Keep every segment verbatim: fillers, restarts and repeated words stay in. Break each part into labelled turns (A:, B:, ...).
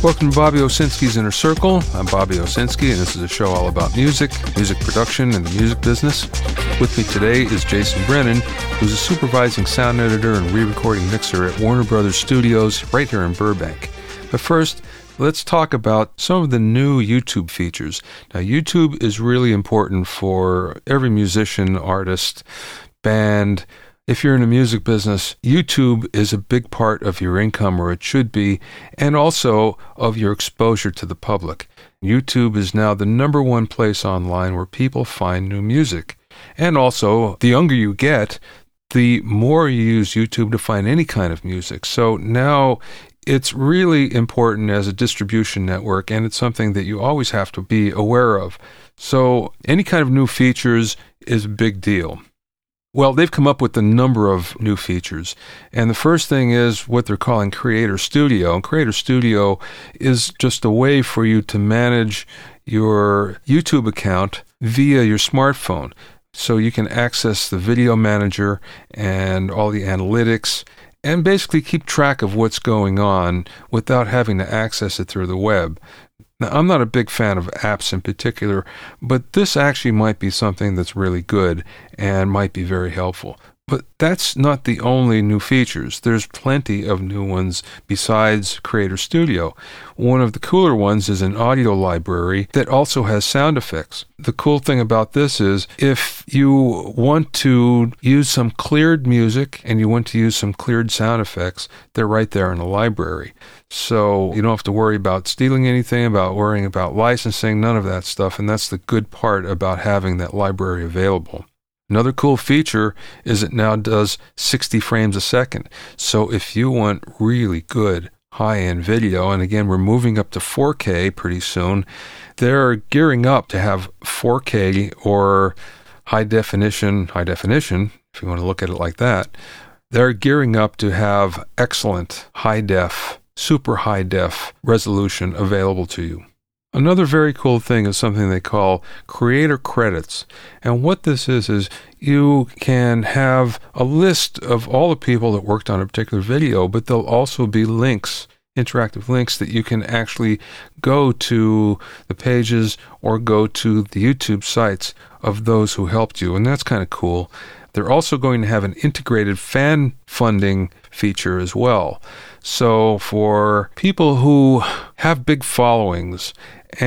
A: Welcome to Bobby Owsinski's Inner Circle. I'm Bobby Owsinski, and this is a show all about music, music production, and the music business. With me today is Jason Brennan, who's a supervising sound editor and re-recording mixer at Warner Brothers Studios right here in Burbank. But first, let's talk about some of the new YouTube features. Now, YouTube is really important for every musician, artist, band. If you're in the music business, YouTube is a big part of your income, or it should be, and also of your exposure to the public. YouTube is now the number one place online where people find new music. And also, the younger you get, the more you use YouTube to find any kind of music. So now it's really important as a distribution network, and it's something that you always have to be aware of. So any kind of new features is a big deal. Well, they've come up with a number of new features, and the first thing is what they're calling Creator Studio. And Creator Studio is just a way for you to manage your YouTube account via your smartphone. So you can access the video manager and all the analytics and basically keep track of what's going on without having to access it through the web. Now, I'm not a big fan of apps in particular, but this actually might be something that's really good and might be very helpful. But that's not the only new features. There's plenty of new ones besides Creator Studio. One of the cooler ones is an audio library that also has sound effects. The cool thing about this is if you want to use some cleared music and you want to use some cleared sound effects, they're right there in the library. So you don't have to worry about stealing anything, about worrying about licensing, none of that stuff. And that's the good part about having that library available. Another cool feature is it now does sixty frames a second. So if you want really good high-end video, and again, we're moving up to four K pretty soon, they're gearing up to have four K or high definition, high definition, if you want to look at it like that. They're gearing up to have excellent high-def, super high-def resolution available to you. Another very cool thing is something they call creator credits. And what this is, is you can have a list of all the people that worked on a particular video, but there'll also be links, interactive links that you can actually go to the pages or go to the YouTube sites of those who helped you. And that's kind of cool. They're also going to have an integrated fan funding feature as well. So for people who have big followings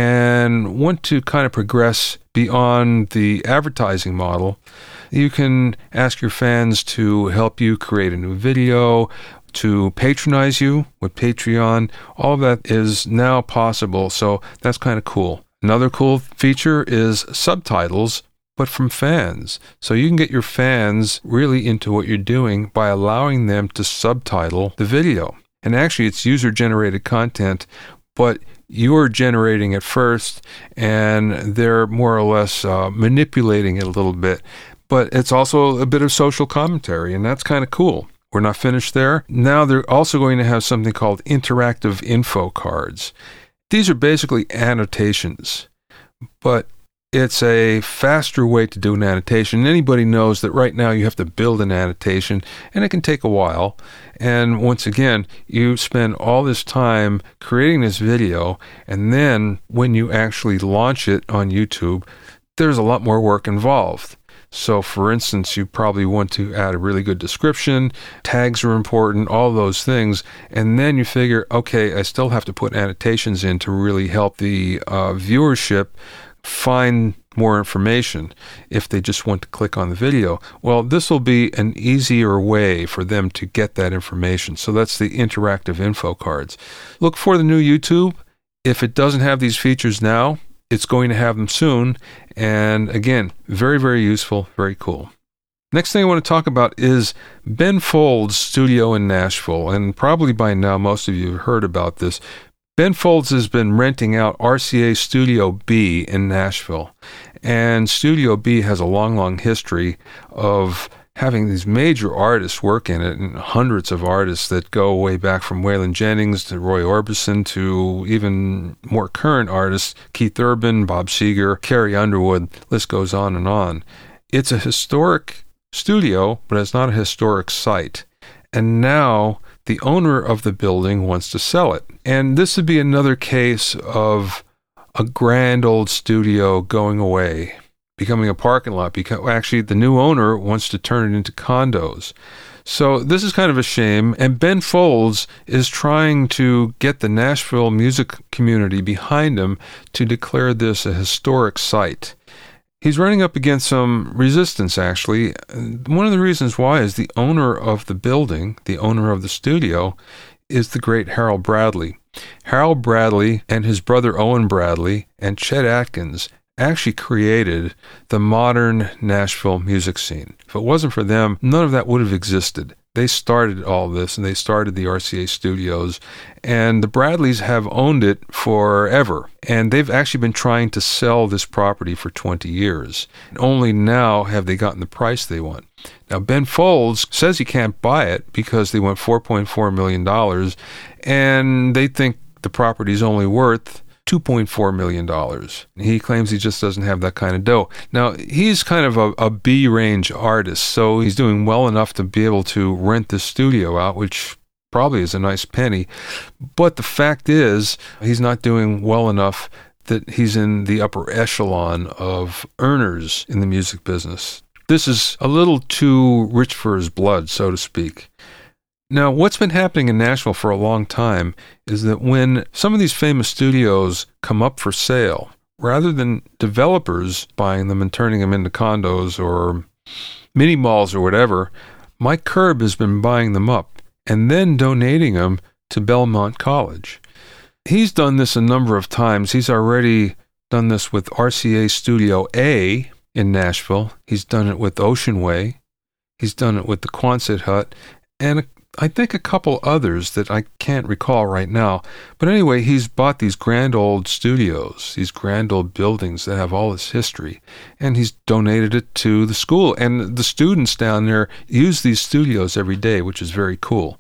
A: and want to kind of progress beyond the advertising model, you can ask your fans to help you create a new video, to patronize you with Patreon. All of that is now possible, so that's kind of cool. Another cool feature is subtitles, but from fans. So you can get your fans really into what you're doing by allowing them to subtitle the video. And actually, it's user-generated content, but you're generating it first, and they're more or less uh, manipulating it a little bit. But it's also a bit of social commentary, and that's kind of cool. We're not finished there. Now they're also going to have something called interactive info cards. These are basically annotations, but it's a faster way to do an annotation. Anybody knows that right now you have to build an annotation, and it can take a while. And once again, you spend all this time creating this video, and then when you actually launch it on YouTube, there's a lot more work involved. So, for instance, you probably want to add a really good description, tags are important, all those things, and then you figure, okay, I still have to put annotations in to really help the uh, viewership find more information if they just want to click on the video. Well, this will be an easier way for them to get that information. So that's the interactive info cards. Look for the new YouTube. If it doesn't have these features now, it's going to have them soon. And again, very, very useful, very cool. Next thing I want to talk about is Ben Folds' studio in Nashville. And probably by now, most of you have heard about this. Ben Folds has been renting out R C A Studio B in Nashville. And Studio B has a long, long history of having these major artists work in it, and hundreds of artists that go way back from Waylon Jennings to Roy Orbison to even more current artists, Keith Urban, Bob Seger, Carrie Underwood, list goes on and on. It's a historic studio, but it's not a historic site. And now the owner of the building wants to sell it. And this would be another case of a grand old studio going away, becoming a parking lot. Because actually, the new owner wants to turn it into condos. So this is kind of a shame. And Ben Folds is trying to get the Nashville music community behind him to declare this a historic site. He's running up against some resistance, actually. One of the reasons why is the owner of the building, the owner of the studio, is the great Harold Bradley. Harold Bradley and his brother Owen Bradley and Chet Atkins actually created the modern Nashville music scene. If it wasn't for them, none of that would have existed. They started all this, and they started the R C A Studios, and the Bradleys have owned it forever, and they've actually been trying to sell this property for twenty years. And only now have they gotten the price they want. Now, Ben Folds says he can't buy it because they want four point four million dollars, and they think the property is only worth two point four million dollars. He claims he just doesn't have that kind of dough. Now, he's kind of a, a B-range artist, so he's doing well enough to be able to rent this studio out, which probably is a nice penny. But the fact is, he's not doing well enough that he's in the upper echelon of earners in the music business. This is a little too rich for his blood, so to speak. Now, what's been happening in Nashville for a long time is that when some of these famous studios come up for sale, rather than developers buying them and turning them into condos or mini malls or whatever, Mike Curb has been buying them up and then donating them to Belmont College. He's done this a number of times. He's already done this with R C A Studio A in Nashville. He's done it with Ocean Way. He's done it with the Quonset Hut, and a I think a couple others that I can't recall right now. But anyway, he's bought these grand old studios, these grand old buildings that have all this history, and he's donated it to the school. And the students down there use these studios every day, which is very cool.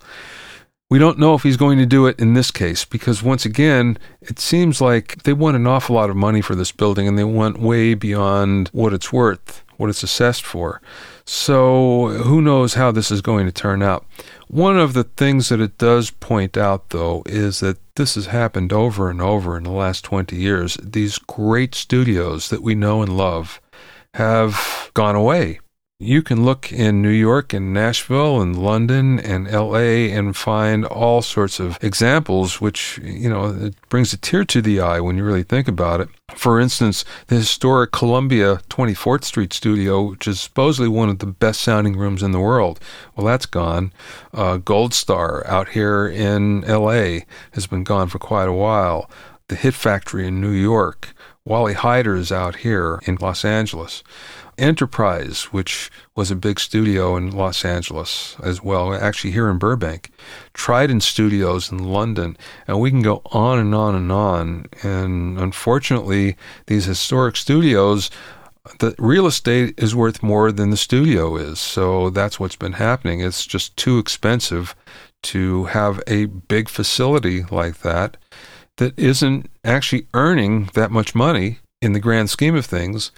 A: We don't know if he's going to do it in this case because, once again, it seems like they want an awful lot of money for this building, and they want way beyond what it's worth, what it's assessed for. So who knows how this is going to turn out. One of the things that it does point out, though, is that this has happened over and over in the last twenty years. These great studios that we know and love have gone away. You can look in New York and Nashville and London and L A and find all sorts of examples, which, you know, it brings a tear to the eye when you really think about it. For instance, the historic Columbia twenty-fourth Street studio, which is supposedly one of the best sounding rooms in the world. Well, that's gone. Uh, Gold Star out here in L A has been gone for quite a while. The Hit Factory in New York. Wally Hyder's out here in Los Angeles. Enterprise, which was a big studio in Los Angeles as well, actually here in Burbank. Trident Studios in London, and we can go on and on and on. And unfortunately, these historic studios, the real estate is worth more than the studio is. So that's what's been happening. It's just too expensive to have a big facility like that that isn't actually earning that much money in the grand scheme of things.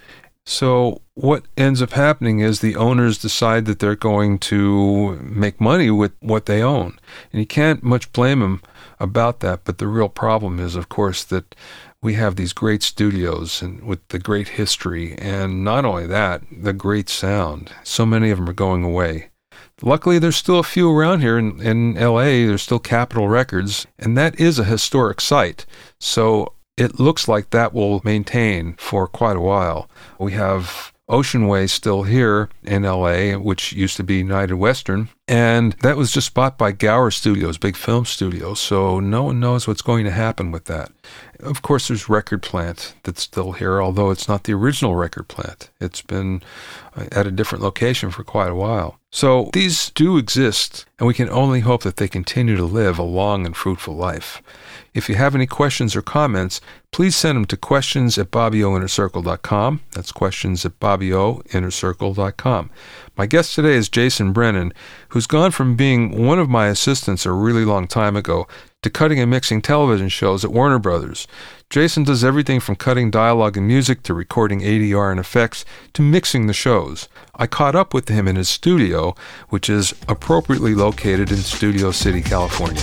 A: So what ends up happening is the owners decide that they're going to make money with what they own. And you can't much blame them about that. But the real problem is, of course, that we have these great studios and with the great history. And not only that, the great sound. So many of them are going away. Luckily, there's still a few around here in, in L A. There's still Capitol Records. And that is a historic site. So it looks like that will maintain for quite a while. We have Ocean Way still here in L A, which used to be United Western, and that was just bought by Gower Studios, big film studio, so no one knows what's going to happen with that. Of course, there's Record Plant that's still here, although it's not the original Record Plant. It's been at a different location for quite a while. So these do exist, and we can only hope that they continue to live a long and fruitful life. If you have any questions or comments, please send them to questions at bobby o inner circle dot com. That's questions at bobby o inner circle dot com. My guest today is Jason Brennan, who's gone from being one of my assistants a really long time ago to cutting and mixing television shows at Warner Brothers. Jason does everything from cutting dialogue and music to recording A D R and effects to mixing the shows. I caught up with him in his studio, which is appropriately located in Studio City, California.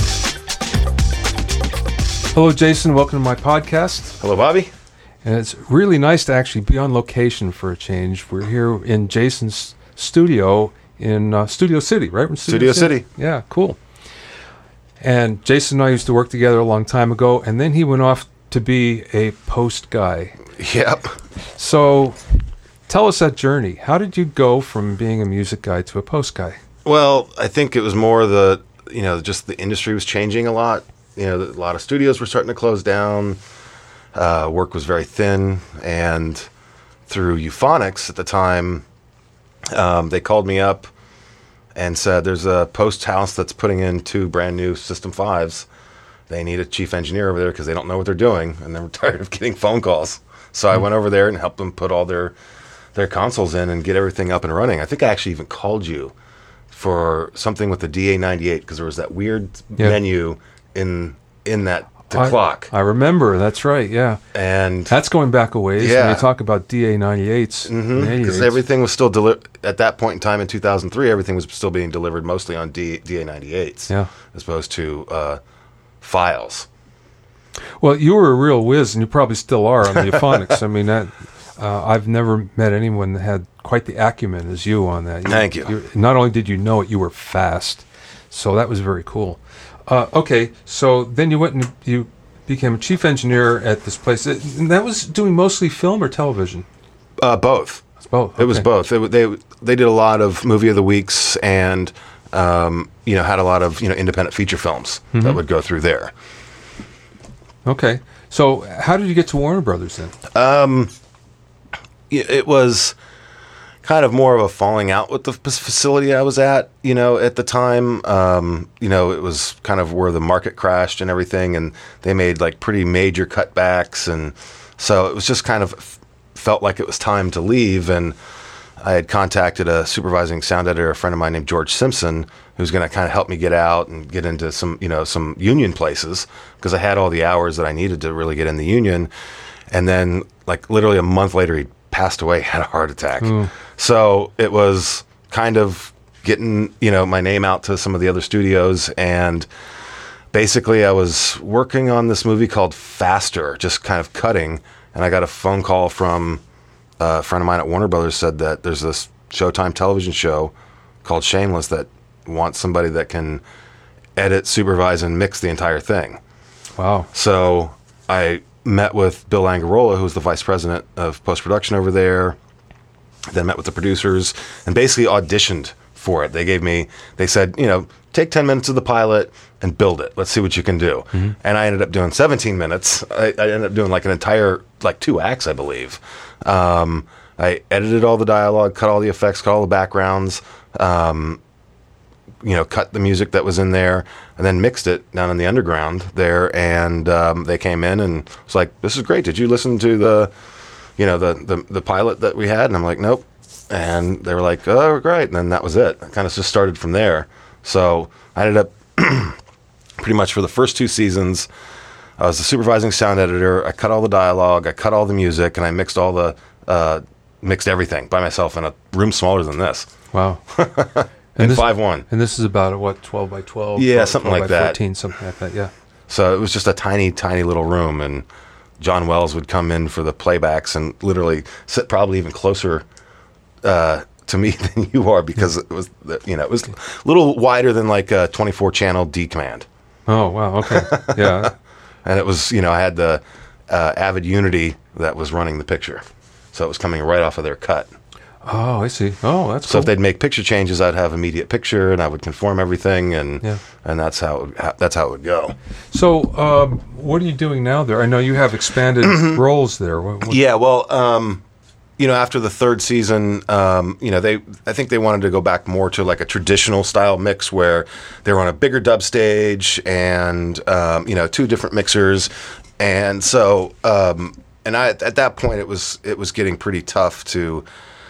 A: Hello, Jason. Welcome to my podcast.
B: Hello, Bobby.
A: And it's really nice to actually be on location for a change. We're here in Jason's studio in uh, Studio City, right? In
B: Studio, Studio City.
A: City. Yeah, cool. And Jason and I used to work together a long time ago, and then he went off to be a post guy.
B: Yep.
A: So tell us that journey. How did you go from being a music guy to a post guy?
B: Well, I think it was more the, you know, just the industry was changing a lot. You know, a lot of studios were starting to close down. Uh, work was very thin. And through Euphonics at the time, um, they called me up and said, there's a post house that's putting in two brand new System fives. They need a chief engineer over there because they don't know what they're doing, and they're tired of getting phone calls. So I went over there and helped them put all their their consoles in and get everything up and running. I think I actually even called you for something with the D A ninety-eight because there was that weird
A: yeah.
B: menu in in that the
A: I,
B: clock.
A: I remember. That's right. Yeah,
B: and
A: that's going back a ways.
B: Yeah,
A: when you talk about D A ninety-eights, because
B: mm-hmm, everything was still delivered at that point in time in two thousand three. Everything was still being delivered mostly on D- DA ninety-eights,
A: yeah,
B: as opposed to uh, files.
A: Well, you were a real whiz, and you probably still are on the Euphonics. I mean, that uh, I've never met anyone that had quite the acumen as you on that. You,
B: Thank you.
A: you. Not only did you know it, you were fast. So that was very cool. Uh, okay, so then you went and you became a chief engineer at this place. And that was doing mostly film or television?
B: Uh, both.
A: It's both. Okay.
B: It was both. They, they they did a lot of movie of the weeks and um, you know had a lot of you know independent feature films mm-hmm. that would go through there.
A: Okay, so how did you get to Warner Brothers then?
B: Um, it was kind of more of a falling out with the facility I was at, you know, at the time. Um, you know, it was kind of where the market crashed and everything, and they made like pretty major cutbacks, and so it was just kind of felt like it was time to leave. And I had contacted a supervising sound editor, a friend of mine named George Simpson, who's going to kind of help me get out and get into some, you know, some union places because I had all the hours that I needed to really get in the union. And then, like literally a month later, he passed away, had a heart attack. Mm. So it was kind of getting, you know, my name out to some of the other studios. And basically I was working on this movie called Faster, just kind of cutting. And I got a phone call from a friend of mine at Warner Brothers said that there's this Showtime television show called Shameless that wants somebody that can edit, supervise, and mix the entire thing.
A: Wow.
B: So I met with Bill Angarola, who was the vice president of post-production over there, then met with the producers, and basically auditioned for it. They gave me, they said, you know, take ten minutes of the pilot and build it. Let's see what you can do. Mm-hmm. And I ended up doing seventeen minutes. I, I ended up doing like an entire, like two acts, I believe. Um, I edited all the dialogue, cut all the effects, cut all the backgrounds, um, you know, cut the music that was in there, and then mixed it down in the underground there. And um, they came in and was like, "This is great. Did you listen to the, you know, the the, the pilot that we had?" And I'm like, "Nope." And they were like, "Oh, great." And then that was it. I kind of just started from there. So I ended up pretty much for the first two seasons, I was the supervising sound editor. I cut all the dialogue, I cut all the music, and I mixed all the uh, mixed everything by myself in a room smaller than this.
A: Wow.
B: And
A: this,
B: five one.
A: And this is about, what, twelve by twelve?
B: Yeah,
A: twelve,
B: something
A: twelve
B: like
A: by
B: that.
A: fourteen, something like that, yeah.
B: So it was just a tiny, tiny little room, and John Wells would come in for the playbacks and literally sit probably even closer uh, to me than you are because it was, you know, it was a little wider than like a twenty-four channel D command.
A: Oh, wow, okay, yeah.
B: And it was, you know, I had the uh, Avid Unity that was running the picture. So it was coming right off of their cut.
A: Oh, I see. Oh, that's
B: so
A: cool.
B: if they'd make picture changes, I'd have immediate picture, and I would conform everything, and
A: yeah.
B: and that's how it would, that's how it would go.
A: So, um, what are you doing now there? I know you have expanded roles there. What, what?
B: Yeah, well, um, you know, after the third season, um, you know, they I think they wanted to go back more to like a traditional style mix where they were on a bigger dub stage and um, you know, two different mixers, and so um, and I at that point it was it was getting pretty tough to.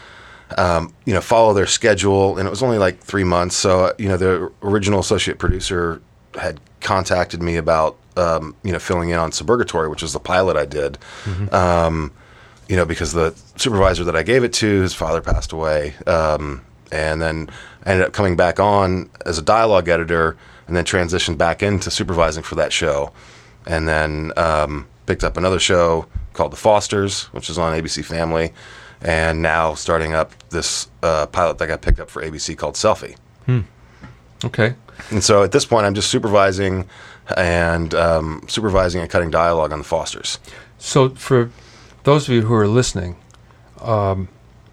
B: Um, you know, follow their schedule, and it was only like three months. So, you know, the original associate producer had contacted me about um, you know filling in on Suburgatory, which was the pilot I did. Mm-hmm. Um, you know, because the supervisor that I gave it to, his father passed away, um, and then I ended up coming back on as a dialogue editor, and then transitioned back into supervising for that show, and then um, picked up another show called The Fosters, which is on A B C Family, and now starting up this uh, pilot that got picked up for A B C called Selfie.
A: Hmm. Okay.
B: And so at this point, I'm just supervising and um, supervising and cutting dialogue on The Fosters.
A: So for those of you who are listening, um,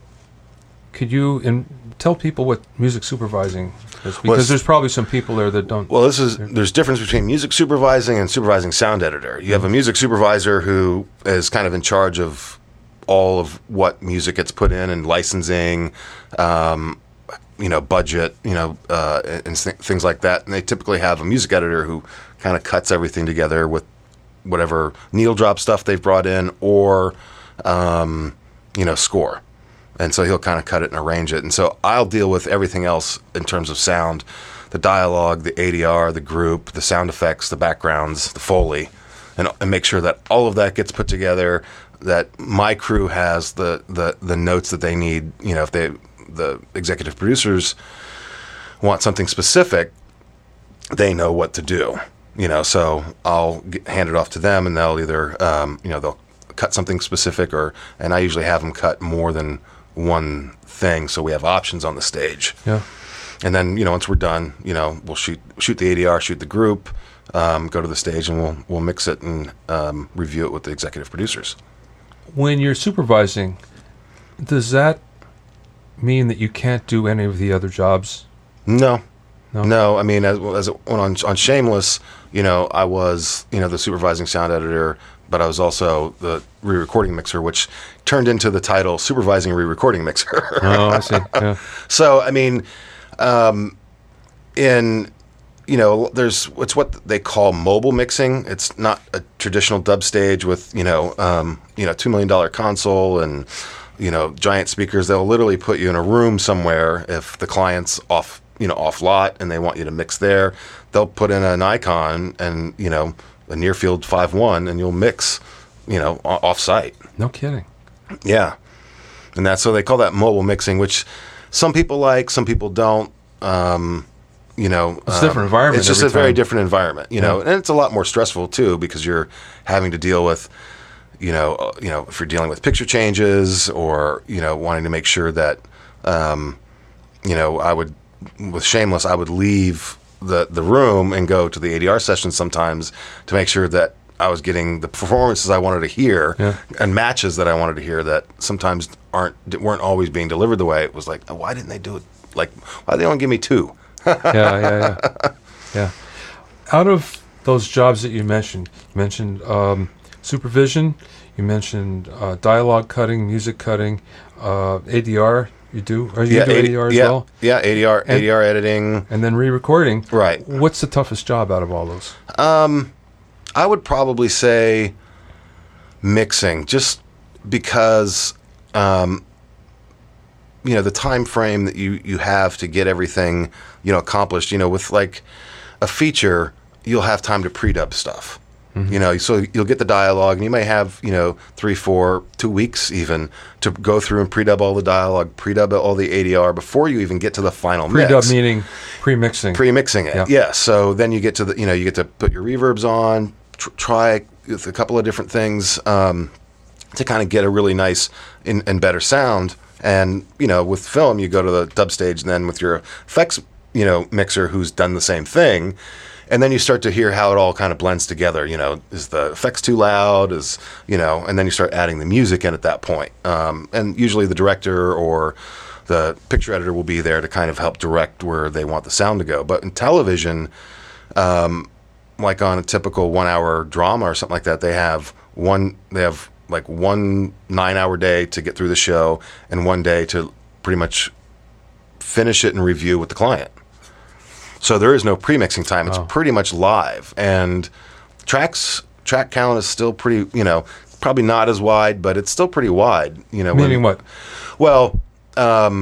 A: could you in, tell people what music supervising is? Because well, there's probably some people there that don't.
B: Well, this is there's difference between music supervising and supervising sound editor. You mm-hmm. have a music supervisor who is kind of in charge of all of what music gets put in and licensing, um, you know, budget, you know, uh, and th- things like that. And they typically have a music editor who kind of cuts everything together with whatever needle drop stuff they've brought in or, um, you know, score. And so he'll kind of cut it and arrange it. And so I'll deal with everything else in terms of sound, the dialogue, the A D R, the group, the sound effects, the backgrounds, the Foley, and, and make sure that all of that gets put together, that my crew has the, the, the notes that they need. You know, if they the executive producers want something specific, they know what to do. You know, so I'll get, hand it off to them, and they'll either, um, you know, they'll cut something specific, or and I usually have them cut more than one thing, so we have options on the stage.
A: Yeah.
B: And then, you know, once we're done, you know, we'll shoot shoot the A D R, shoot the group, um, go to the stage, and we'll we'll mix it and um, review it with the executive producers. When
A: you're supervising, does that mean that you can't do any of the other jobs?
B: No. No, no I mean, as, as it went on, on Shameless, you know, I was, you know, the supervising sound editor, but I was also the re-recording mixer, which turned into the title Supervising Re-Recording Mixer.
A: Oh, I see. Yeah.
B: So, I mean, um, in, you know, there's, it's what they call mobile mixing. It's not a traditional dub stage with, you know, um, you know, two million dollars console and, you know, giant speakers. They'll literally put you in a room somewhere if the client's off, you know, off lot and they want you to mix there. They'll put in an icon and, you know, a near field five one, and you'll mix, you know, off site.
A: No kidding.
B: Yeah. And that's, so they call that mobile mixing, which some people like, some people don't. Um, you know,
A: it's a different um, environment.
B: It's just a
A: time.
B: very different environment, you
A: yeah.
B: know, and it's a lot more stressful too, because you're having to deal with, you know, uh, you know, if you're dealing with picture changes or, you know, wanting to make sure that, um, you know, I would, with Shameless, I would leave the, the room and go to the A D R session sometimes to make sure that I was getting the performances I wanted to hear
A: yeah.
B: and matches that I wanted to hear that sometimes aren't weren't always being delivered the way it was. Like, oh, why didn't they do it? Like, why did they only give me two?
A: yeah, yeah, yeah, yeah. Out of those jobs that you mentioned, you mentioned um, supervision, you mentioned uh, dialogue cutting, music cutting, uh, A D R. You do? Or you
B: yeah,
A: do A D R as
B: yeah,
A: well?
B: Yeah, A D R, and, A D R editing.
A: And then re-recording.
B: Right.
A: What's the toughest job out of all those?
B: Um, I would probably say mixing, just because, um, you know, the time frame that you, you have to get everything, you know, accomplished. You know, with like a feature, you'll have time to pre-dub stuff. Mm-hmm. You know, so you'll get the dialogue, and you may have, you know, three, four, two weeks even to go through and pre-dub all the dialogue, pre-dub all the A D R before you even get to the final
A: pre-dub
B: mix.
A: Pre-dub meaning pre-mixing.
B: Pre-mixing it, yeah. yeah. So then you get to the, you know, you get to put your reverbs on, tr- try with a couple of different things um, to kind of get a really nice in, and better sound. And, you know, with film, you go to the dub stage, and then with your effects, you know, mixer who's done the same thing. And then you start to hear how it all kind of blends together. You know, is the effects too loud? Is, you know, and then you start adding the music in at that point. Um, and usually the director or the picture editor will be there to kind of help direct where they want the sound to go. But in television, um, like on a typical one-hour drama or something like that, they have one. They have like one nine-hour day to get through the show, and one day to pretty much finish it and review with the client. So there is no pre-mixing time. It's oh. pretty much live. And tracks track count is still pretty, you know, probably not as wide, but it's still pretty wide. You know,
A: Meaning
B: when,
A: what?
B: Well, um,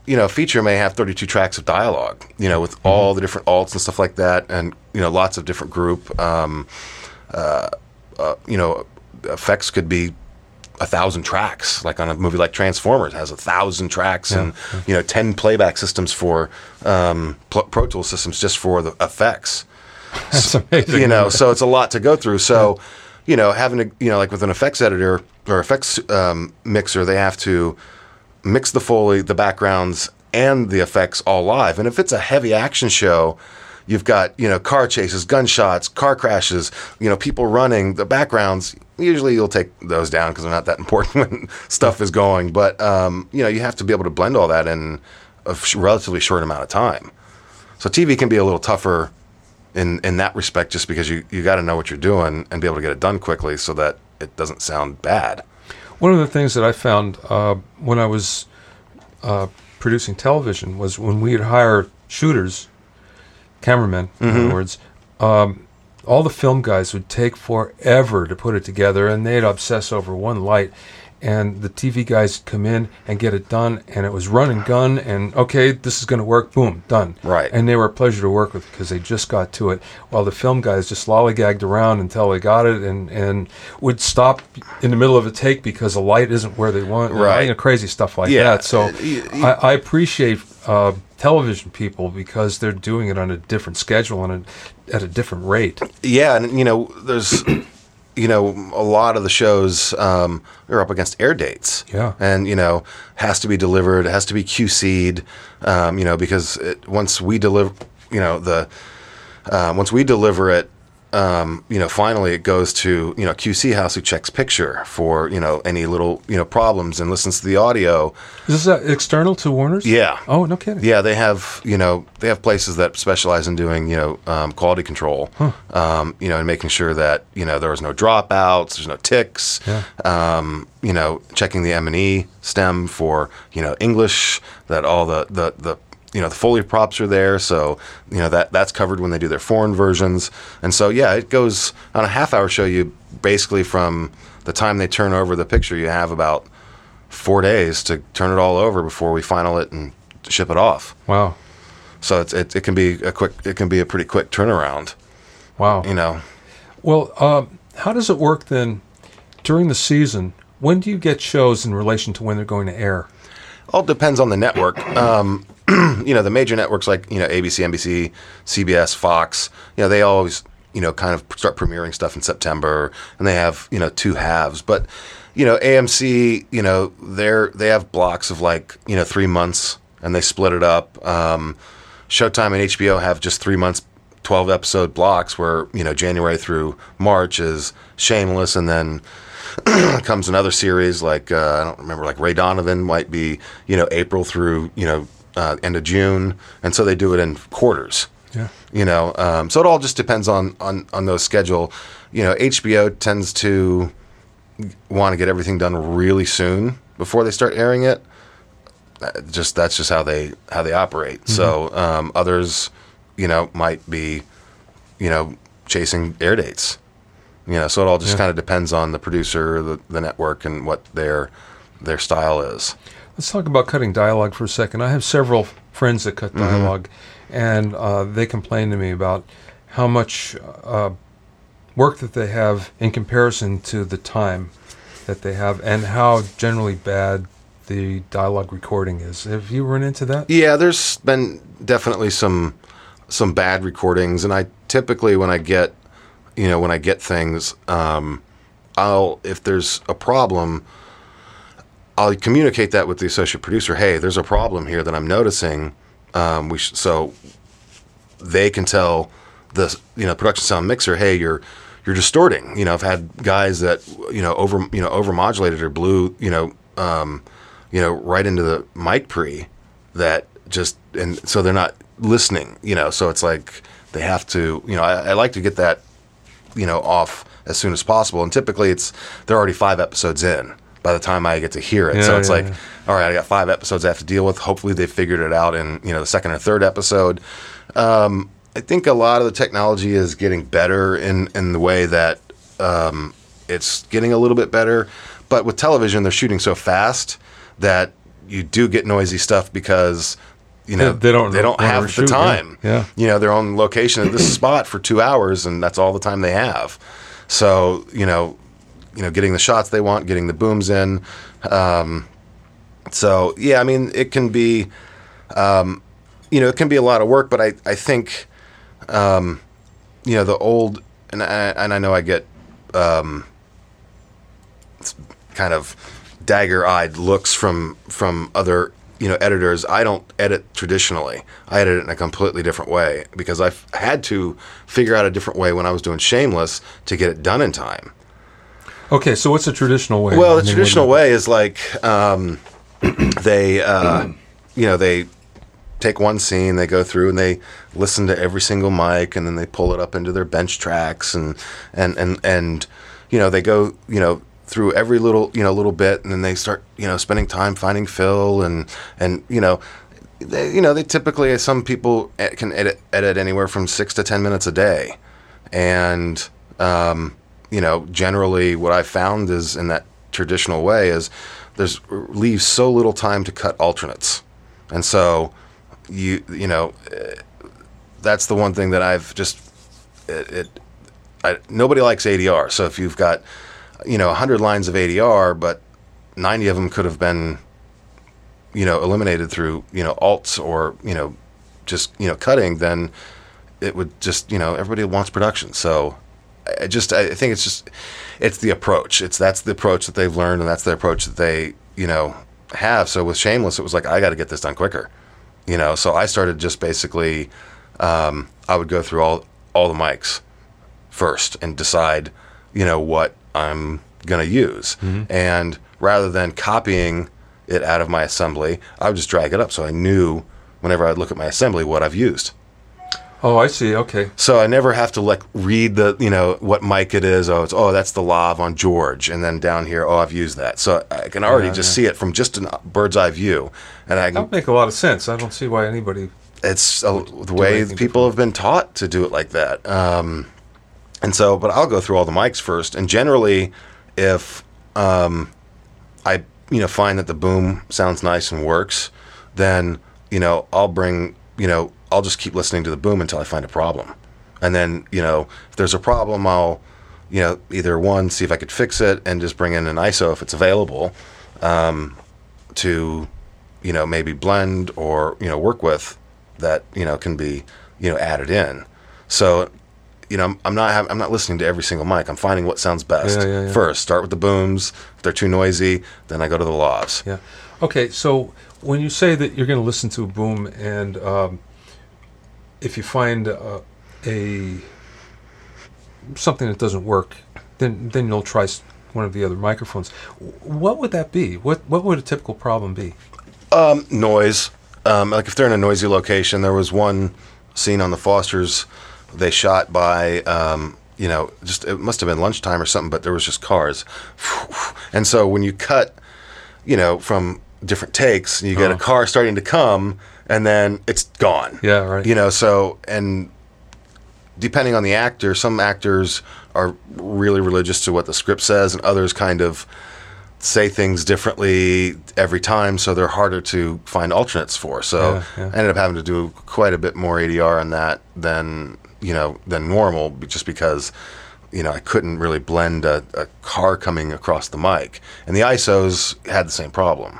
B: you know, a feature may have thirty-two tracks of dialogue, you know, with mm-hmm. all the different alts and stuff like that, and, you know, lots of different group. Um, uh, uh, you know, effects could be a thousand tracks, like on a movie like Transformers has a thousand tracks yeah. and, you know, ten playback systems for um, Pro Tools systems just for the effects.
A: That's amazing.
B: You know, so it's a lot to go through. So, yeah. you know, having to, you know, like with an effects editor or effects um, mixer, they have to mix the Foley, the backgrounds, and the effects all live. And if it's a heavy action show, you've got, you know, car chases, gunshots, car crashes, you know, people running, the backgrounds. Usually you'll take those down because they're not that important when stuff is going. But, um, you know, you have to be able to blend all that in a sh- relatively short amount of time. So T V can be a little tougher in, in that respect just because you, you got to know what you're doing and be able to get it done quickly so that it doesn't sound bad.
A: One of the things that I found uh, when I was uh, producing television was when we'd hire shooters, cameramen, mm-hmm. in other words, um, all the film guys would take forever to put it together, and they'd obsess over one light. And the T V guys would come in and get it done, and it was run and gun, and okay, this is going to work, boom, done.
B: Right.
A: And they were a pleasure to work with because they just got to it, while the film guys just lollygagged around until they got it, and, and would stop in the middle of a take because the light isn't where they want.
B: Right.
A: You know, crazy stuff like
B: yeah.
A: that. So uh, you, you, I, I appreciate uh, television people because they're doing it on a different schedule and a, at a different rate.
B: Yeah, and you know, there's... you know, a lot of the shows um, are up against air dates.
A: Yeah.
B: And, you know, has to be delivered, it has to be Q C'd, um, you know, because it, once we deliver, you know, the, uh, once we deliver it, um, you know, finally it goes to, you know, Q C house who checks picture for, you know, any little, you know, problems and listens to the audio.
A: Is this uh, external to Warner's?
B: Yeah.
A: Oh, no kidding.
B: Yeah, they have, you know, they have places that specialize in doing, you know, um, quality control, huh. um, you know, and making sure that, you know, there was no dropouts, there's no ticks,
A: yeah.
B: um, you know, checking the M and E stem for, you know, English, that all the, the, the you know, the Foley props are there, so, you know, that that's covered when they do their foreign versions. And so, yeah, it goes on a half-hour show, you basically from the time they turn over the picture, you have about four days to turn it all over before we final it and ship it off.
A: Wow.
B: So it's, it, it can be a quick, it can be a pretty quick turnaround.
A: Wow.
B: You know.
A: Well, um, how does it work then during the season? When do you get shows in relation to when they're going to air?
B: All depends on the network. Um, you know, the major networks like, you know, A B C, N B C, C B S, Fox, you know, they always, you know, kind of start premiering stuff in September, and they have, you know, two halves. But, you know, A M C, you know, they're, they have blocks of like, you know, three months, and they split it up. Um, Showtime and H B O have just three months, twelve episode blocks where, you know, January through March is Shameless, and then comes another series like, uh, I don't remember, like Ray Donovan might be, you know, April through, you know, uh, end of June. And so they do it in quarters,
A: yeah.
B: you know. Um, so it all just depends on, on, on those schedule. You know, H B O tends to want to get everything done really soon before they start airing it. Just that's just how they how they operate. Mm-hmm. So um, others, you know, might be, you know, chasing air dates. You know, so it all just yeah. kind of depends on the producer, the, the network, and what their their style is.
A: Let's talk about cutting dialogue for a second. I have several friends that cut dialogue, mm-hmm. and uh, they complain to me about how much uh, work that they have in comparison to the time that they have, and how generally bad the dialogue recording is. Have you run into that?
B: Yeah, there's been definitely some some bad recordings, and I typically when I get you know when I get things, um, I'll if there's a problem, I'll communicate that with the associate producer. Hey, there's a problem here that I'm noticing. Um, we sh- so they can tell the you know production sound mixer, hey, you're you're distorting. You know, I've had guys that you know over you know over modulated or blew you know um, you know right into the mic pre that just and so they're not listening. You know, so it's like they have to. You know, I, I like to get that you know off as soon as possible, and typically it's they're already five episodes in by the time I get to hear it. Yeah, so it's yeah, like, yeah. all right, I got five episodes I have to deal with. Hopefully they figured it out in, you know, the second or third episode. Um, I think a lot of the technology is getting better in, in the way that um, it's getting a little bit better. But with television, they're shooting so fast that you do get noisy stuff because you know
A: They- they don't
B: they don't
A: wanna
B: have the
A: reshoot, yeah.
B: time.
A: Yeah.
B: You know, they're on location at this spot for two hours, and that's all the time they have. So you know, you know, getting the shots they want, getting the booms in. Um, so yeah, I mean, it can be, um, you know, it can be a lot of work, but I I think, um, you know, the old and I, and I know I get um, kind of dagger-eyed looks from from other you know editors. I don't edit traditionally. I edit it in a completely different way because I've had to figure out a different way when I was doing Shameless to get it done in time.
A: Okay, so what's the traditional way?
B: Well,
A: I
B: the
A: mean,
B: traditional
A: what-
B: way is like um, they, uh, you know, they take one scene, they go through and they listen to every single mic, and then they pull it up into their bench tracks, and and and and you know they go, you know, through every little you know little bit, and then they start you know spending time finding fill, and and you know. They, you know, they typically, some people ed- can edit, edit anywhere from six to ten minutes a day, and um, you know, generally, what I found is in that traditional way is there's leaves so little time to cut alternates, and so you you know, eh, that's the one thing that I've just it. it I, nobody likes A D R, so if you've got you know a hundred lines of A D R, but ninety of them could have been you know, eliminated through, you know, alts or, you know, just, you know, cutting, then it would just, you know, everybody wants production. So I just, I think it's just, it's the approach. It's, that's the approach that they've learned, and that's the approach that they, you know, have. So with Shameless, it was like, I got to get this done quicker, you know? So I started just basically, um, I would go through all, all the mics first and decide, you know, what I'm going to use. Mm-hmm. And rather than copying it out of my assembly, I would just drag it up, so I knew whenever I'd look at my assembly what I've used.
A: Oh, I see. Okay.
B: So I never have to like read the you know what mic it is. Oh, it's oh that's the lav on George, and then down here, oh I've used that. So I can already
A: Yeah,
B: just
A: yeah.
B: see it from just a bird's eye view, and I
A: That
B: can.
A: would make a lot of sense. I don't see why anybody.
B: It's a, the way
A: anything
B: people have been taught to do it like that. Um, and so, but I'll go through all the mics first, and generally, if um, I you know, find that the boom sounds nice and works, then, you know, I'll bring, you know, I'll just keep listening to the boom until I find a problem. And then, you know, if there's a problem, I'll, you know, either one, see if I could fix it and just bring in an I S O if it's available um, to, you know, maybe blend or, you know, work with that, you know, can be, you know, added in. So, you know, I'm, I'm not hav- I'm not listening to every single mic. I'm finding what sounds best
A: Yeah, yeah, yeah.
B: first. Start with the booms. If they're too noisy, then I go to the lavs.
A: Yeah. Okay. So when you say that you're going to listen to a boom, and um, if you find uh, a something that doesn't work, then then you'll try s- one of the other microphones. What would that be? What what would a typical problem be?
B: Um, noise. Um, like if they're in a noisy location, there was one scene on the Fosters they shot by, um, you know, just it must have been lunchtime or something, but there was just cars. And so when you cut, you know, from different takes, you get
A: Oh.
B: a car starting to come, and then it's gone.
A: Yeah, right.
B: You know, so, and depending on the actor, some actors are really religious to what the script says, and others kind of say things differently every time, so they're harder to find alternates for. So
A: Yeah, yeah.
B: I ended up having to do quite a bit more A D R on that than, you know, than normal, just because, you know, I couldn't really blend a, a car coming across the mic. And the I S Os had the same problem.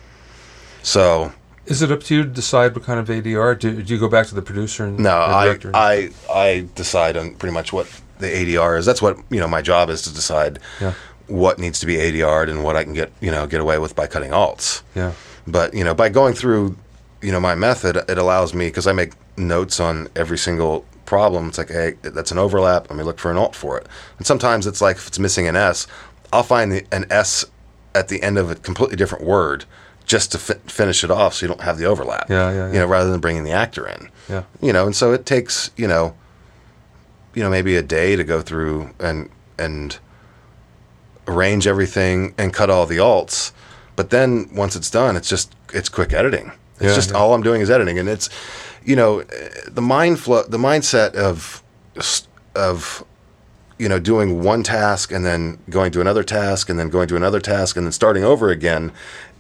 B: So
A: Is it up to you to decide what kind of A D R? Do, do you go back to the producer and
B: no,
A: or
B: I,
A: director?
B: I I decide on pretty much what the A D R is. That's what, you know, my job is, to decide
A: Yeah.
B: what needs to be A D R'd and what I can get, you know, get away with by cutting alts.
A: Yeah.
B: But, you know, by going through, you know, my method, it allows me, because I make notes on every single problem. It's like, hey, that's an overlap. Let me look for an alt for it. And sometimes it's like, if it's missing an S, I'll find the, an S at the end of a completely different word just to fi- finish it off so you don't have the overlap.
A: Yeah, yeah,
B: You
A: yeah.
B: know, rather than bringing the actor in.
A: Yeah.
B: You know, and so it takes, you know, you know, maybe a day to go through and and arrange everything and cut all the alts. But then once it's done, it's just it's quick editing. It's
A: Yeah,
B: just
A: yeah.
B: all I'm doing is editing, and it's, you know, the mind flow, the mindset of of you know doing one task and then going to another task and then going to another task and then starting over again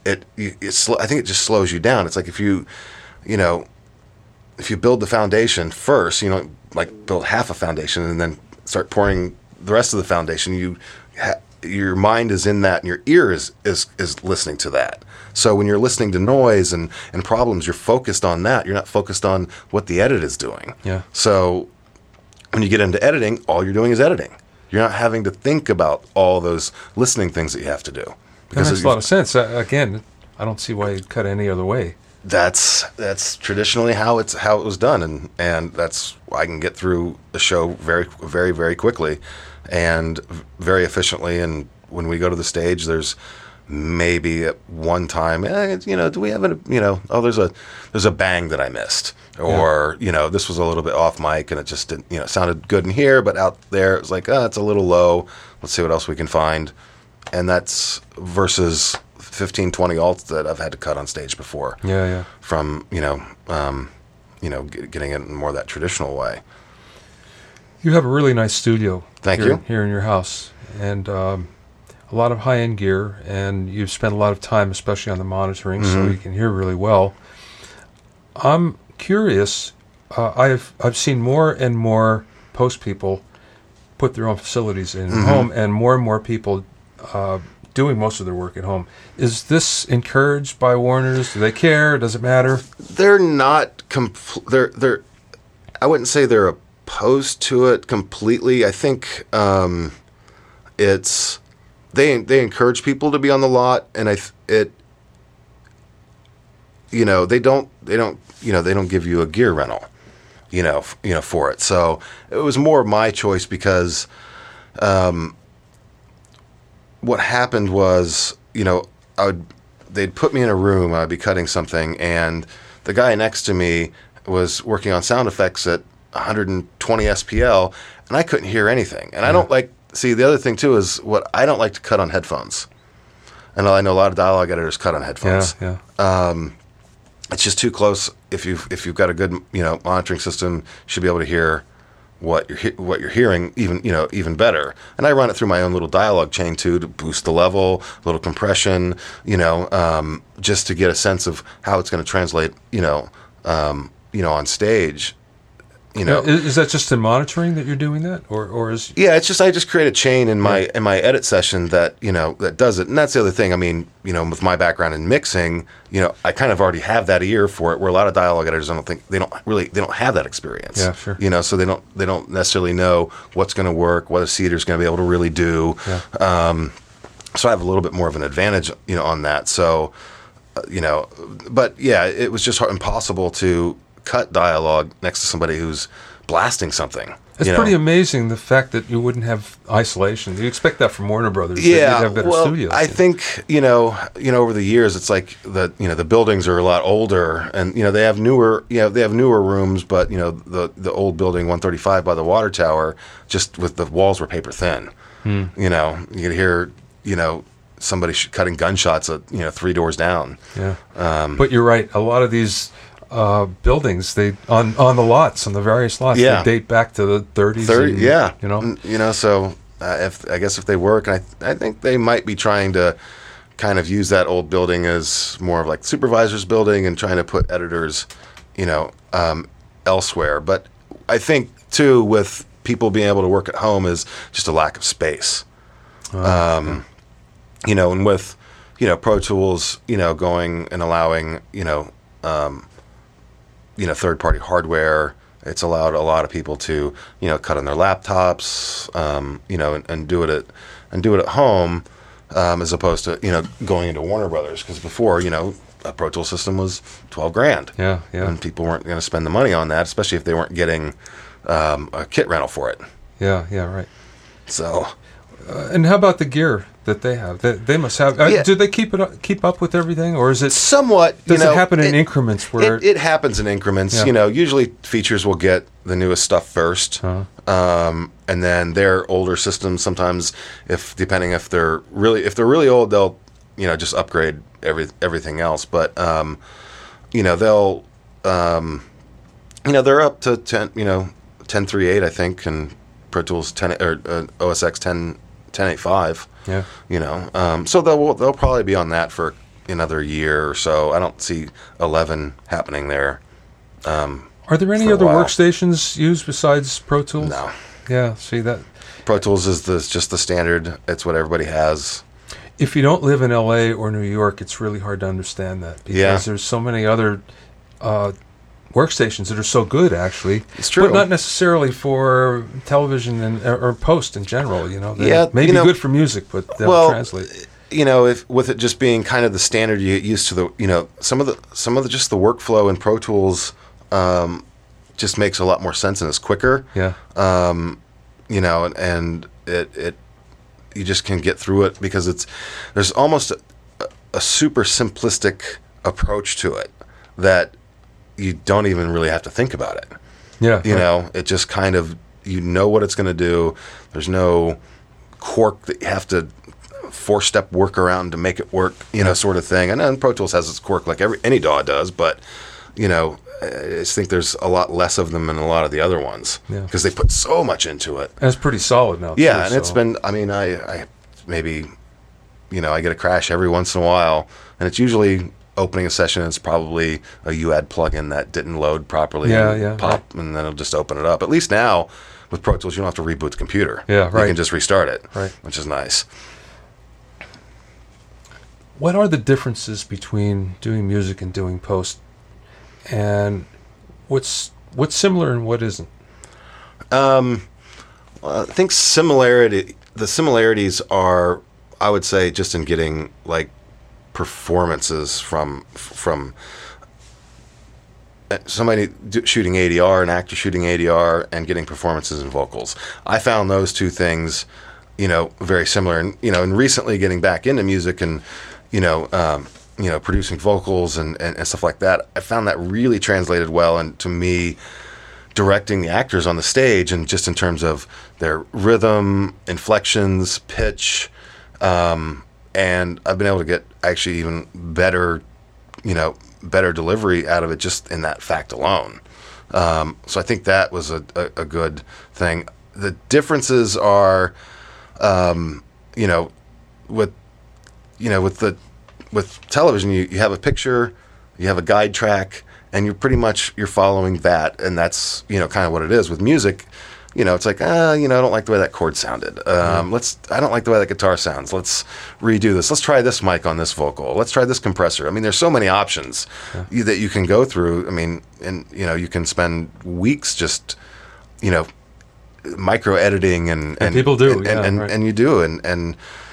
B: it, it sl- I think it just slows you down. It's like if you, you know, if you build the foundation first, you know, like build half a foundation and then start pouring the rest of the foundation, you, ha- your mind is in that and your ear is, is, is listening to that. So when you're listening to noise and, and problems, you're focused on that. You're not focused on what the edit is doing.
A: Yeah.
B: So when you get into editing, all you're doing is editing. You're not having to think about all those listening things that you have to do.
A: That makes a lot of sense. Uh, again, I don't see why you'd cut any other way.
B: That's that's traditionally how it's how it was done, and, and that's I can get through a show very very very quickly, and very efficiently. And when we go to the stage, there's maybe at one time, eh, you know, do we have a you know oh there's a there's a bang that I missed, or yeah. you know this was a little bit off mic and it just didn't you know sounded good in here, but out there it was like oh it's a little low. Let's see what else we can find, and that's versus fifteen, twenty alts that I've had to cut on stage before.
A: Yeah, yeah.
B: From, you know, um, you know, get, getting it in more that traditional way.
A: You have a really nice studio.
B: Thank
A: here,
B: you.
A: Here in your house. And um, a lot of high-end gear, and you've spent a lot of time, especially on the monitoring, mm-hmm. so you can hear really well. I'm curious, uh, I've I've seen more and more post people put their own facilities in mm-hmm. home, and more and more people uh, doing most of their work at home. Is this encouraged by Warners? Do they care? Does it matter?
B: They're not. Compl- they're they're. I wouldn't say they're opposed to it completely. I think um, it's they they encourage people to be on the lot, and I th- it. You know they don't they don't you know they don't give you a gear rental, you know f- you know for it. So it was more my choice because. Um, What happened was, you know, I would, they'd put me in a room, I'd be cutting something, and the guy next to me was working on sound effects at one hundred twenty S P L, and I couldn't hear anything. And I don't like, see, the other thing, too, is what I don't like to cut on headphones. And I know a lot of dialogue editors cut on headphones.
A: Yeah, yeah.
B: Um, it's just too close. If you've, if you've got a good, you know, monitoring system, you should be able to hear what you're he- what you're hearing even you know even better. And I run it through my own little dialogue chain too to boost the level, a little compression, you know, um, just to get a sense of how it's going to translate, you know, um, you know, on stage. You know,
A: is, is that just in monitoring that you're doing that, or or is
B: yeah, it's just I just create a chain in my yeah. in my edit session that you know that does it, and that's the other thing. I mean, you know, with my background in mixing, you know, I kind of already have that ear for it. Where a lot of dialogue editors, I don't think they don't really they don't have that experience.
A: Yeah, sure.
B: You know, so they don't they don't necessarily know what's going to work, what a seeder's going to be able to really do.
A: Yeah.
B: Um, so I have a little bit more of an advantage, you know, on that. So, uh, you know, but yeah, it was just hard, impossible to cut dialogue next to somebody who's blasting something.
A: It's
B: you know?
A: pretty amazing the fact that you wouldn't have isolation. You expect that from Warner Brothers.
B: Yeah,
A: you'd have better
B: well,
A: studios.
B: I think you know, you know, over the years, it's like the you know the buildings are a lot older, and you know they have newer, you know, they have newer rooms, but you know the the old building one thirty-five by the water tower, just with the walls were paper thin.
A: Hmm.
B: You know, you could hear you know somebody sh- cutting gunshots at you know three doors down.
A: Yeah,
B: um,
A: but you're right. A lot of these. Uh, buildings they on on the lots on the various lots
B: yeah.
A: they date back to the thirties.
B: thirty,
A: and,
B: yeah,
A: you know,
B: you know. So uh, if I guess if they work, and I I think they might be trying to kind of use that old building as more of like supervisor's building and trying to put editors, you know, um, elsewhere. But I think too with people being able to work at home is just a lack of space.
A: Oh,
B: um,
A: okay.
B: You know, and with you know Pro Tools, you know, going and allowing you know. Um, you know, third-party hardware. It's allowed a lot of people to, you know, cut on their laptops, um, you know, and, and do it at and do it at home, um, as opposed to, you know, going into Warner Brothers. Because before, you know, a Pro Tools system was twelve grand.
A: Yeah, yeah.
B: And people weren't going to spend the money on that, especially if they weren't getting um, a kit rental for it.
A: Yeah, yeah, right.
B: So.
A: Uh, and how about the gear that they have? They, they must have. Uh,
B: yeah.
A: Do they keep it up, keep up with everything, or is it
B: somewhat?
A: Does
B: you know,
A: it happen in
B: it,
A: increments? Where
B: it, it happens in increments.
A: Yeah.
B: You know, usually features will get the newest stuff first,
A: uh-huh.
B: um, and then their older systems. Sometimes, if depending if they're really if they're really old, they'll you know just upgrade every everything else. But um, you know they'll um, you know they're up to ten you know ten three eight I think, and Pro Tools ten or uh, O S X ten. ten eight five
A: Yeah.
B: You know, um, so they'll they'll probably be on that for another year or so. I don't see eleven happening there. Um,
A: Are there any other workstations used besides Pro Tools?
B: No.
A: Yeah, see that.
B: Pro Tools is the, just the standard. It's what everybody has.
A: If you don't live in L A or New York, it's really hard to understand that because
B: yeah.
A: there's so many other uh, workstations that are so good, actually.
B: It's true.
A: But not necessarily for television and or post in general, you know. They
B: yeah,
A: may
B: you
A: be
B: know,
A: good for music, but they'll
B: well,
A: translate.
B: You know, if with it just being kind of the standard, you get used to the, you know, some of the some of the just the workflow in Pro Tools um, just makes a lot more sense and is quicker.
A: Yeah.
B: Um, you know, and, and it it you just can get through it because it's there's almost a, a super simplistic approach to it that you don't even really have to think about it.
A: Yeah.
B: You
A: right.
B: know, it just kind of, you know what it's going to do. There's no quirk that you have to four-step workaround to make it work, you know, sort of thing. And then Pro Tools has its quirk like every any D A W does, but, you know, I just think there's a lot less of them than a lot of the other ones because
A: yeah.
B: they put so much into it.
A: And it's pretty solid now,
B: Yeah,
A: too,
B: and
A: so.
B: it's been, I mean, I, I maybe, you know, I get a crash every once in a while, and it's usually opening a session, it's probably a U A D plugin that didn't load properly.
A: Yeah,
B: and
A: yeah,
B: pop,
A: right.
B: and then it'll just open it up. At least now, with Pro Tools, you don't have to reboot the computer.
A: Yeah, right.
B: You can just restart it,
A: right.
B: which is nice.
A: What are the differences between doing music and doing post? And what's what's similar and what isn't?
B: Um, well, I think similarity. The similarities are, I would say, just in getting like performances from from somebody do, shooting A D R, an actor shooting A D R, and getting performances and vocals. I found those two things, you know, very similar. And you know, and recently getting back into music and you know, um, you know, producing vocals and, and, and stuff like that, I found that really translated well. And to me, directing the actors on the stage, and just in terms of their rhythm, inflections, pitch, um, and I've been able to get actually even better, you know, better delivery out of it just in that fact alone. Um, so I think that was a, a, a good thing. The differences are, um, you know, with you know, with the with television, you, you have a picture, you have a guide track, and you're pretty much you're following that, and that's you know kind of what it is. With music, you know, it's like ah, you know, I don't like the way that chord sounded. Um, mm-hmm. Let's I don't like the way that guitar sounds. Let's redo this. Let's try this mic on this vocal. Let's try this compressor. I mean, there's so many options yeah. you, that you can go through. I mean, and you know, you can spend weeks just you know micro editing and, and,
A: and people do
B: and,
A: yeah,
B: and, and,
A: right.
B: and you do and and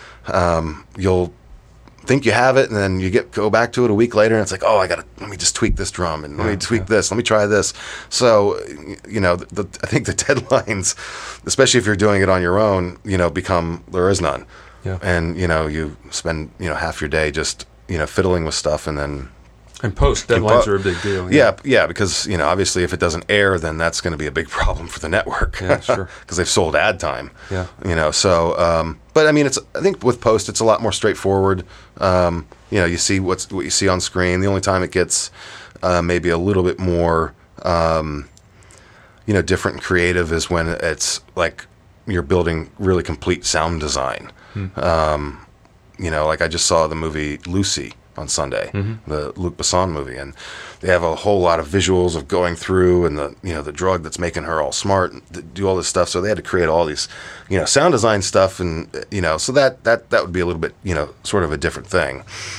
B: um, you'll think you have it, and then you get go back to it a week later, and it's like, oh, I gotta let me just tweak this drum, and let yeah, me tweak yeah. this, let me try this. So, you know, the, the, I think the deadlines, especially if you're doing it on your own, you know, become there is none.
A: Yeah.
B: And you know, you spend you know half your day just you know fiddling with stuff, and then.
A: And post deadlines po- are a big deal.
B: Yeah. yeah, yeah, because you know, obviously, if it doesn't air, then that's going to be a big problem for the network.
A: Yeah, sure.
B: Because they've sold ad time.
A: Yeah,
B: you know. So, um, but I mean, it's I think with post, it's a lot more straightforward. Um, you know, you see what's what you see on screen. The only time it gets uh, maybe a little bit more, um, you know, different and creative is when it's like you're building really complete sound design. Hmm. Um, you know, like I just saw the movie Lucy on Sunday, mm-hmm. the Luc Besson movie, and they have a whole lot of visuals of going through and the you know the drug that's making her all smart and do all this stuff. So they had to create all these, you know, sound design stuff, and you know, so that that that would be a little bit you know sort of a different thing,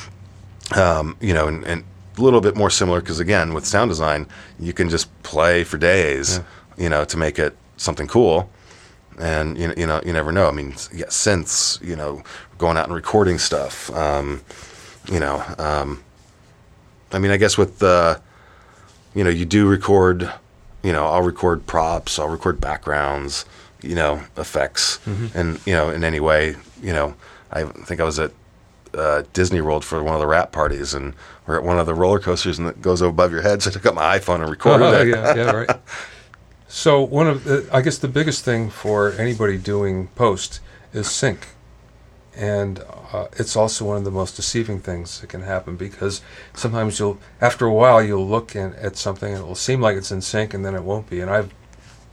B: um, you know, and, and a little bit more similar because again with sound design you can just play for days, yeah. you know, to make it something cool. And you know, you know, you never know. I mean, yeah, synths, you know, going out and recording stuff. Um, You know, um, I mean, I guess with the, you know, you do record, you know, I'll record props, I'll record backgrounds, you know, effects, mm-hmm. and, you know, in any way, you know, I think I was at uh, Disney World for one of the rap parties, and we're at one of the roller coasters, and it goes above your head, so I took out my iPhone and recorded
A: oh,
B: it.
A: yeah, yeah, right. So one of the, I guess the biggest thing for anybody doing post is sync. And uh, it's also one of the most deceiving things that can happen because sometimes you'll, after a while, you'll look in, at something and it will seem like it's in sync and then it won't be. And I've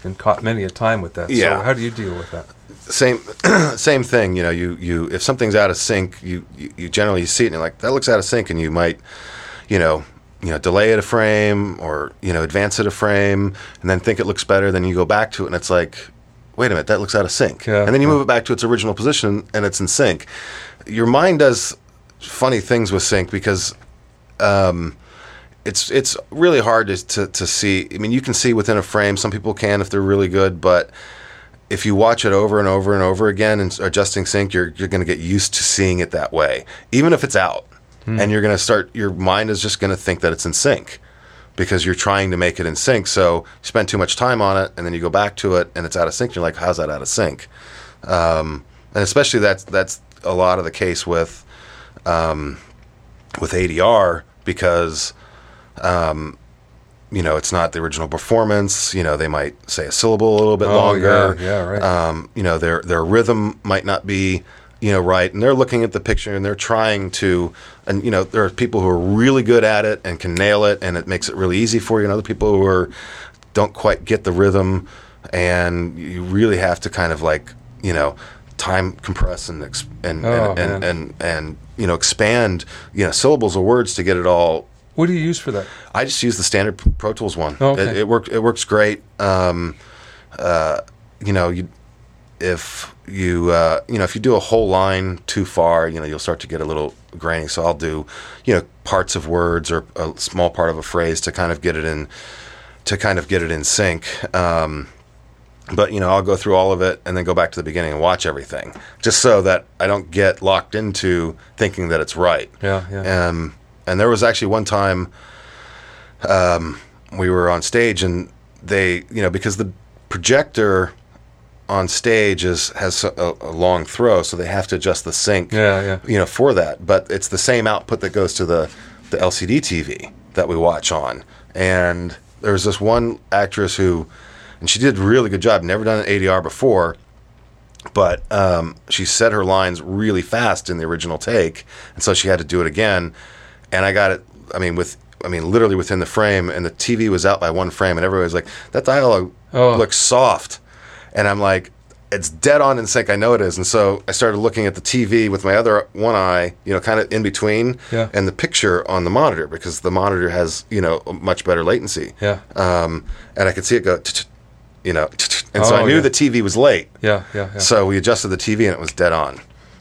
A: been caught many a time with that.
B: Yeah.
A: So how do you deal with that?
B: Same, same thing. You know, you, you if something's out of sync, you, you, you generally see it and you're like, that looks out of sync, and you might, you know, you know, delay it a frame or, you know, advance it a frame and then think it looks better. Then you go back to it and it's like, wait a minute, that looks out of sync.
A: Yeah,
B: and then you
A: yeah.
B: move it back to its original position and it's in sync. Your mind does funny things with sync because um, it's it's really hard to, to to see. I mean, you can see within a frame. Some people can if they're really good, but if you watch it over and over and over again and adjusting sync, you're you're going to get used to seeing it that way, even if it's out. Hmm. And you're going to start. Your mind is just going to think that it's in sync because you're trying to make it in sync. So you spend too much time on it, and then you go back to it, and it's out of sync. You're like, how's that out of sync? Um, and especially that's that's a lot of the case with um, with A D R because. Um, you know, it's not the original performance. You know, they might say a syllable a little bit
A: oh,
B: longer.
A: Yeah, yeah, right.
B: Um, you know, their their rhythm might not be, you know, right. And they're looking at the picture and they're trying to, and, you know, there are people who are really good at it and can nail it and it makes it really easy for you. And other people who are, don't quite get the rhythm and you really have to kind of like, you know, time compress and, exp- and,
A: Oh,
B: and, and,
A: man.
B: and, and, you know, expand, you know, syllables of words to get it all.
A: What do you use for that?
B: I just use the standard Pro Tools one.
A: Oh, okay.
B: It, it works. It works great. Um, uh, you know, you if you uh, you know if you do a whole line too far, you know, you'll start to get a little grainy. So I'll do, you know, parts of words or a small part of a phrase to kind of get it in to kind of get it in sync. Um, but you know, I'll go through all of it and then go back to the beginning and watch everything, just so that I don't get locked into thinking that it's right.
A: Yeah, yeah.
B: Um, And there was actually one time um, we were on stage and they, you know, because the projector on stage is has a, a long throw, so they have to adjust the sync,
A: Yeah, yeah.
B: you know, for that. But it's the same output that goes to the, the L C D T V that we watch on. And there was this one actress who, and she did a really good job, never done an A D R before, but um, she said her lines really fast in the original take, and so she had to do it again. And I got it, I mean, with, I mean, literally within the frame, and the T V was out by one frame, and everybody was like, that dialogue
A: Oh.
B: looks soft. And I'm like, it's dead on in sync, I know it is. And so I started looking at the T V with my other one eye, you know, kind of in between,
A: Yeah.
B: and the picture on the monitor, because the monitor has, you know, much better latency.
A: Yeah.
B: Um, and I could see it go, you know, and so
A: Oh,
B: I knew
A: yeah.
B: the T V was late.
A: Yeah, yeah, yeah.
B: So we adjusted the T V, and it was dead on.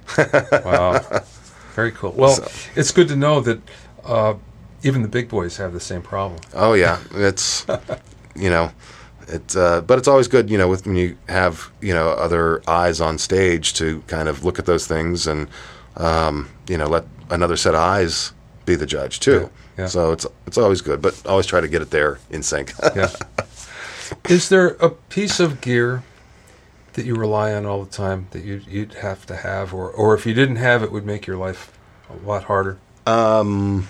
A: Wow. Very cool. Well,
B: So-
A: it's good to know that uh, even the big boys have the same problem.
B: Oh yeah, it's you know, it. Uh, but it's always good, you know, with when you have you know other eyes on stage to kind of look at those things and um, you know let another set of eyes be the judge too.
A: Yeah, yeah.
B: So it's it's always good, but always try to get it there in sync.
A: Yeah. Is there a piece of gear that you rely on all the time that you'd, you'd have to have, or, or if you didn't have it, would make your life a lot harder?
B: Um,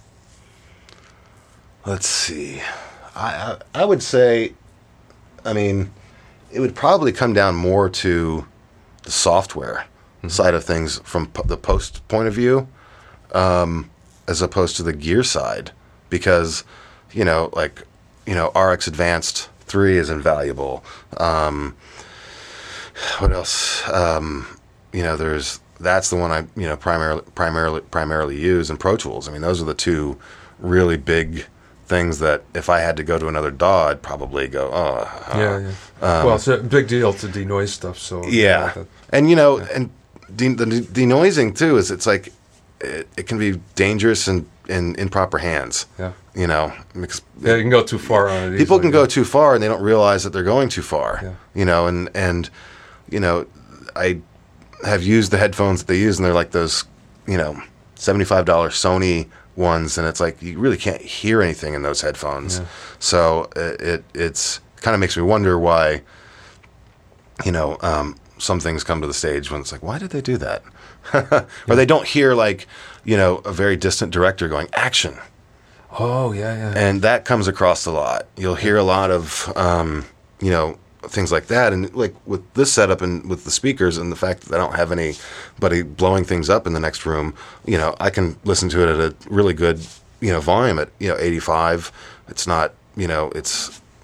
B: let's see. I, I I would say, I mean, it would probably come down more to the software mm-hmm. side of things from po- the post point of view, um, as opposed to the gear side, because, you know, like, you know, R X Advanced three is invaluable. Um, what else? Um, you know, there's that's the one I you know primarily primarily primarily use, and Pro Tools. I mean, those are the two really big things that if I had to go to another D A W, I'd probably go, oh, uh,
A: Yeah, yeah.
B: Um,
A: well, it's a big deal to denoise stuff. So
B: yeah.
A: that-
B: And you know, and de- the de- denoising too is it's like it, it can be dangerous in in improper hands.
A: yeah,
B: You know, because
A: yeah. You can go too far on it.
B: people
A: easily,
B: can go
A: yeah.
B: too far and they don't realize that they're going too far.
A: Yeah.
B: You know, and and you know, I have used the headphones that they use, and they're like those, you know, seventy-five dollars Sony ones, and it's like you really can't hear anything in those headphones.
A: Yeah.
B: So it, it it's kind of makes me wonder why, you know, um, some things come to the stage when it's like, why did they do that? Or they don't hear like, you know, a very distant director going action.
A: Oh yeah, yeah.
B: And that comes across a lot. You'll hear a lot of, um, you know, things like that. And like with this setup and with the speakers and the fact that I don't have anybody blowing things up in the next room, you know, I can listen to it at a really good, you know, volume at, you know, eighty-five. It's not, you know, it's,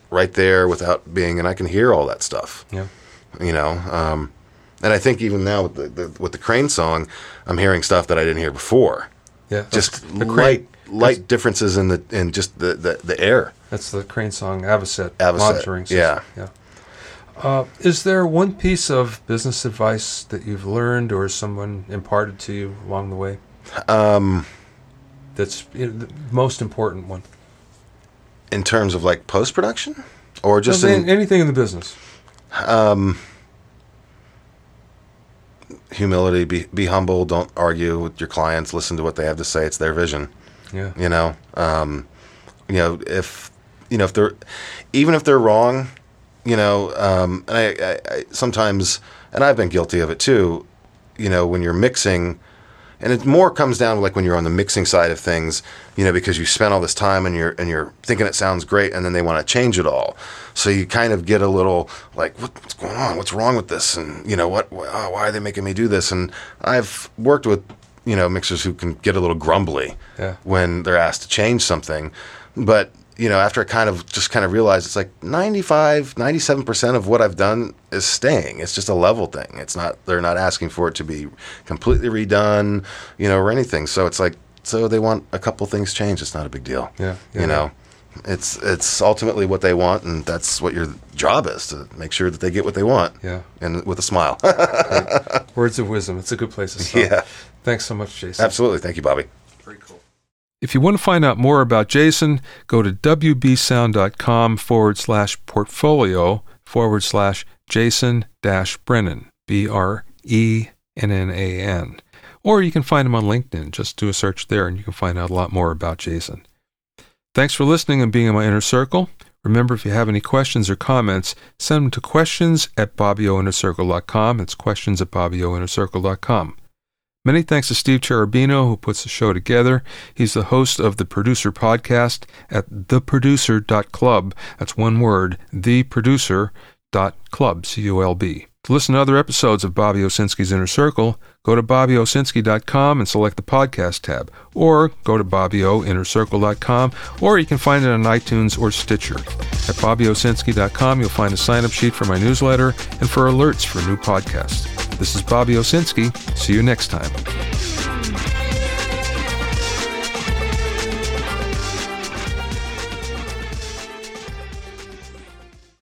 B: right there without being, and I can hear all that stuff.
A: Yeah.
B: You know, um, and I think even now with the, the with the Crane song, I'm hearing stuff that I didn't hear before.
A: Yeah.
B: Just
A: the
B: light
A: Crane,
B: light differences in the in just the, the, the air.
A: That's the Crane song, Avocet,
B: Avocet,
A: monitoring system.
B: yeah.
A: Yeah. Uh, is there one piece of business advice that you've learned or someone imparted to you along the way?
B: Um,
A: that's you know, the most important one.
B: In terms of like post production, or just
A: no,
B: in,
A: anything in the business.
B: Um, humility. Be be humble. Don't argue with your clients. Listen to what they have to say. It's their vision.
A: Yeah.
B: You know. Um, you know if you know if they're even if they're wrong. You know, um, and I, I, I sometimes, and I've been guilty of it too. You know, when you're mixing, and it more comes down to like when you're on the mixing side of things. You know, because you spent all this time and you're and you're thinking it sounds great, and then they want to change it all. So you kind of get a little like, what, what's going on? What's wrong with this? And you know, what? Oh, why are they making me do this? And I've worked with you know mixers who can get a little grumbly
A: yeah.
B: when they're asked to change something, but. You know, after I kind of just kind of realized it's like ninety-five, ninety-seven percent of what I've done is staying. It's just a level thing. It's not, they're not asking for it to be completely redone, you know, or anything. So it's like, so they want a couple things changed. It's not a big deal.
A: Yeah. yeah
B: you know, it's, it's ultimately what they want. And that's what your job is, to make sure that they get what they want.
A: Yeah.
B: And with a smile.
A: Words of wisdom. It's a good place to start.
B: Yeah.
A: Thanks so much, Jason.
B: Absolutely. Thank you, Bobby.
A: Very cool.
C: If you want to find out more about Jason, go to wbsound.com forward slash portfolio forward slash Jason dash Brennan, B R E N N A N. Or you can find him on LinkedIn. Just do a search there and you can find out a lot more about Jason. Thanks for listening and being in my inner circle. Remember, if you have any questions or comments, send them to questions at bobbio inner circle dot com. It's questions at bobbio inner circle dot com. Many thanks to Steve Cherubino, who puts the show together. He's the host of the Producer Podcast at the producer dot club. That's one word, the producer dot club, C U L B. To listen to other episodes of Bobby Owsinski's Inner Circle, go to bobby owsinski dot com and select the podcast tab, or go to bobbio inner circle dot com, or you can find it on iTunes or Stitcher. At bobby owsinski dot com, you'll find a sign-up sheet for my newsletter and for alerts for new podcasts. This is Bobby Owsinski. See you next time.